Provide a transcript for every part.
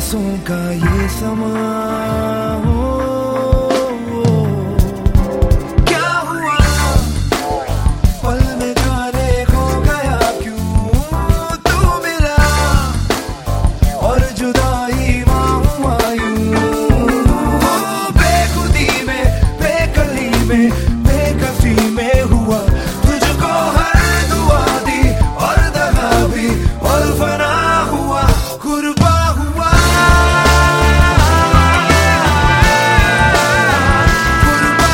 सांसों का ये समा हो। क्या हुआ पल में जाने खो गया क्यों तू मिला और जुदाई हुआ यूं। बेखुदी में बेकली में बेकसी में हुआ तुझको हर दुआ दी और दगा भी और फना हुआ कुर्बा हुआ कुर्बा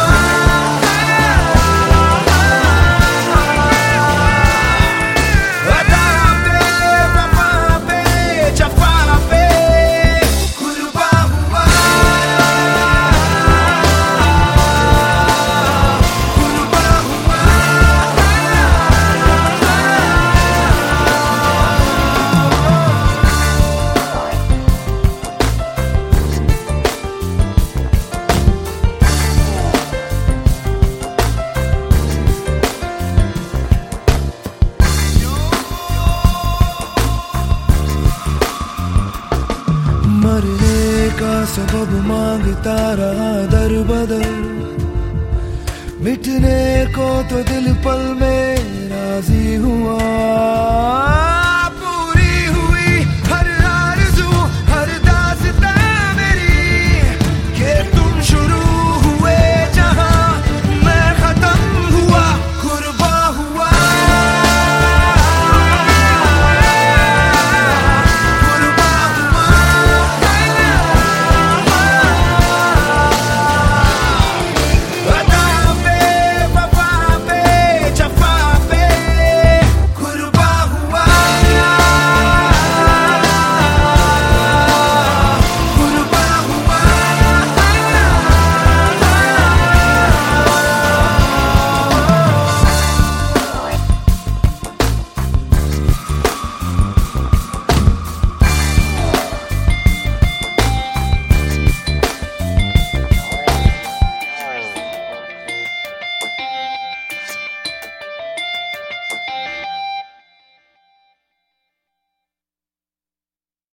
हुआ अदा पे वफा पे जफा पे कुर्बा हुआ कुर्बा हुआ। मरने का सबब मांगता रहा दर बदर, मिटने को तो दिल पल में राजी